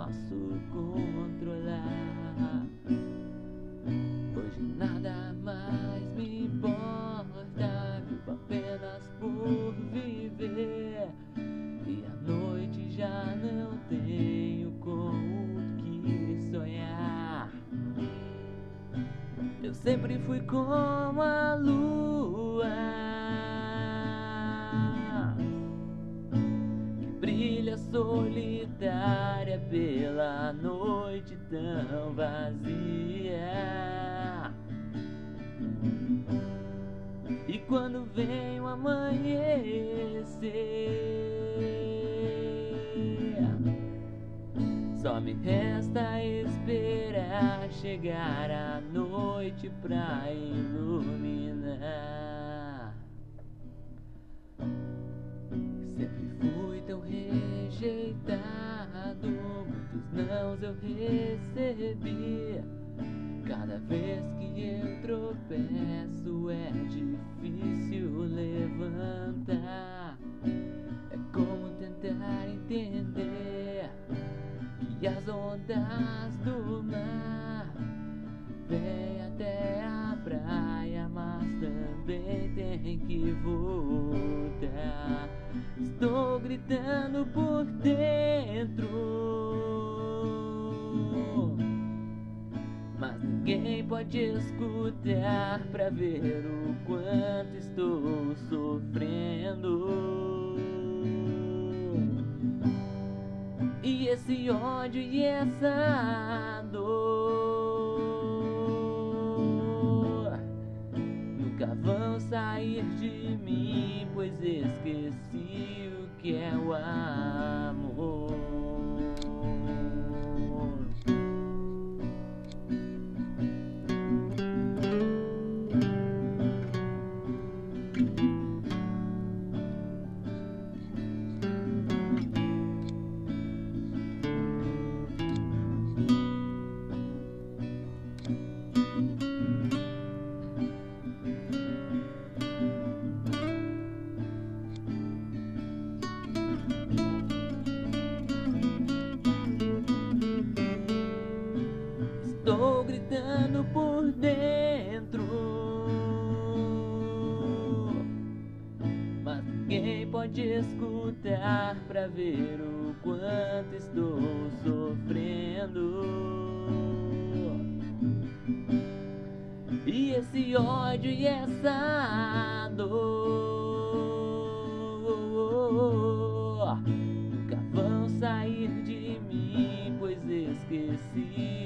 posso controlar. Hoje nada mais me importa, vivo apenas por viver. E à noite já não tenho com o que sonhar. Eu sempre fui como a lua, que brilha solitária pela noite tão vazia. E quando vem o amanhecer, só me resta esperar chegar a noite pra iluminar. Sempre fui tão rejeitado, muitos nãos eu recebi. Cada vez que eu tropeço é difícil levantar. É como tentar entender que as ondas do mar vêm até a praia, mas também tem que voltar. Estou gritando por dentro, mas ninguém pode escutar pra ver o quanto estou sofrendo. E esse ódio e essa dor nunca vão sair de mim, pois esqueci o que é o amor. Estou gritando por dentro, mas ninguém pode escutar pra ver o quanto estou sofrendo. E esse ódio e essa dor nunca vão sair de mim, pois esqueci